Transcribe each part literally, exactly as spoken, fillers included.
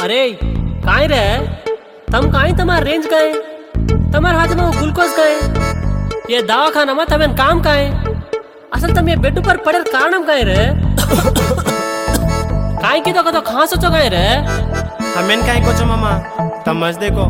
अरे काय रे तम काय तमार रेंज काय तमार हाथ में वो ग्लूकोज काय ये दवाखाना में तमें काम काय असल तम ये बेड पर पड़े कारणम काय रे काय की तो कतो खांसो चो काय रे हमें काय को चो मामा तमस देखो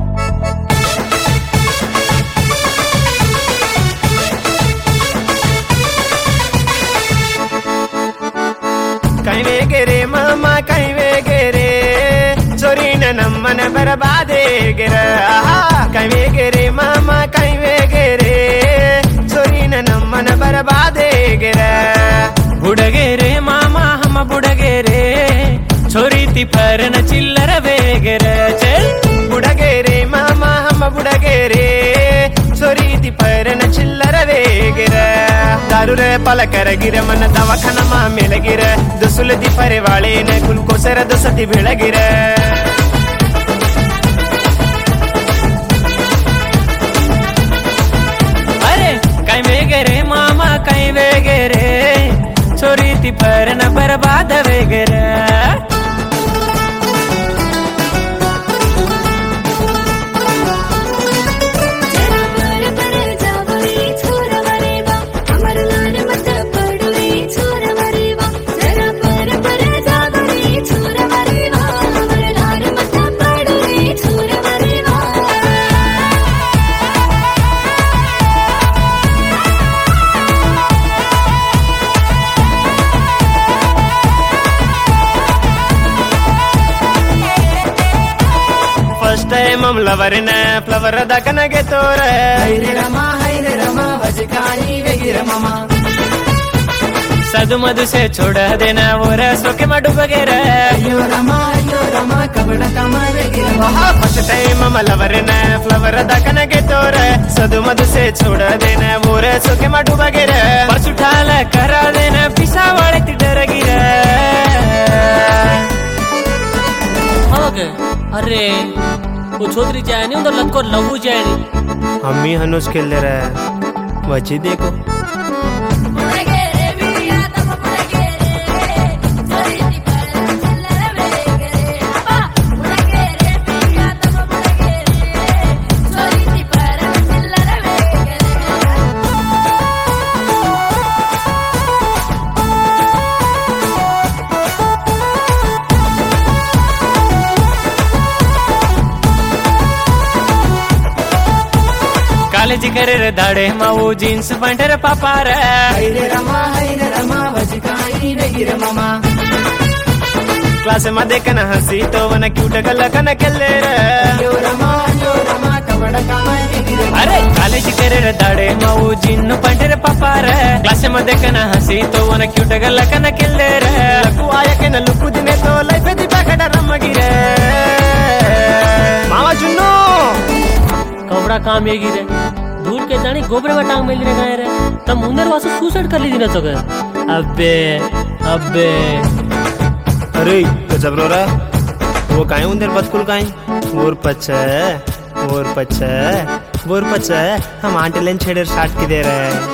कहीं वे गिरे मामा कहीं वे गिरे चोरी न नमन बर्बादे गिरे कहीं वे गिरे मामा कहीं वे गिरे चोरी न नमन बर्बादे गिरे बुड़गे रे मामा हम बुड़गे रे छोरी ती पर न चिल्लर वेगरे चल बुड़गे रे मामा हम बुड़गे रे छोरी ती पर न चिल्लर वेगरे दारू रे पल कर गिरे मन दवाखाना मा मिल गिरे दुसुल दी फरे वाले ने गुलको सर दसती भिड़ गिरे अरे कहीं वेगरे मामा कहीं वेगरे छोरी ती पर न बर्बाद वेगरे मम लवर न फ्लवर दकन गे तोर हरे रमा हरे रमा वजकाई वेगिर मामा सदु मधु से छोड़ देना वो रसो के मडु वगैरह अयो रमा अयो रमा कबड़ कमा वेगिर मामा फर्स्ट टाइम मम लवर न फ्लवर दकन गे तोर सदु मधु से छोड़ देना वो रसो के मडु वगैरह बस उठाल करा देना पिसा वाले ती डर गिरा ओके अरे वो छोत्री जाए नहीं उधर लटको लहू जाए नहीं अम्मी हनुस खेल ले रहा है वची देखो कॉलेज करे दाड़े माऊ जीन्स पैंट रे पापा रे हरे रमा हरे रमा वजकाई वेगिर मामा क्लास में देखना हंसी तो वन क्यूट गलकन खेले रे अयो रमा अयो रमा कबड़ कमा वेगिर अरे कॉलेज करे दाड़े माऊ जीन पैंट रे पापा रे क्लास में देखना हंसी तो वन क्यूट गलकन खेले रे लकु आया के न लुकु दिने तो लाइफ दी पैकेट रम गिरे मामा जुन्नो कवड़ा काम ये गिरे दूर के जानी गोबरे में टांग मिल रहे गए रे तम उंदर वासु सुसाइड कर ली दिन तो गए अबे अबे अरे तो जबरो रे वो काहे उंदर बदकुल काहे और पछे और पछे और पछे हम आंटी लेन छेड़र शाट की दे रहे हैं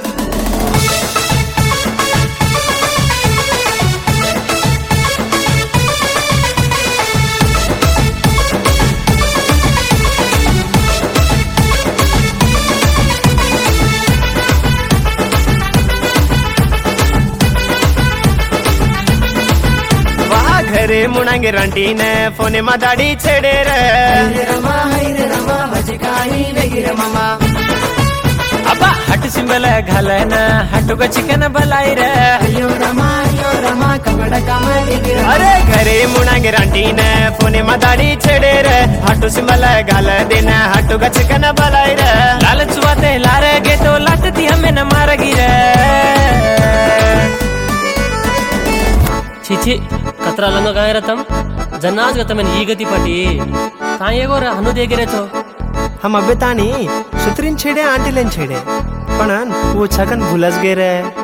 घरे मुणांगे रंटी ने फोने मा दाढ़ी छेड़े रे हरे रमा हरे रमा वजकाई वेगिर मामा अबा हट सिंबल घालना हटो का चिकन बलाई रे अयो रमा अयो रमा कबड़ कमा वेगिर अरे घरे मुणांगे रंटी ने फोने मा दाढ़ी छेड़े रे हटो सिंबल घाल देना हटो का चिकन बलाई रे लालच वाते लारे गे तो लाटती हमें न मार गिरे छीछी कतरा लंग गाय रतम जनाज ग तमन ई गति पटी काय एगो हनु दे गिरे तो हम अबे तानी सुतरिन छेड़े आंटी लेन छेड़े पण वो छकन भूलस गे रे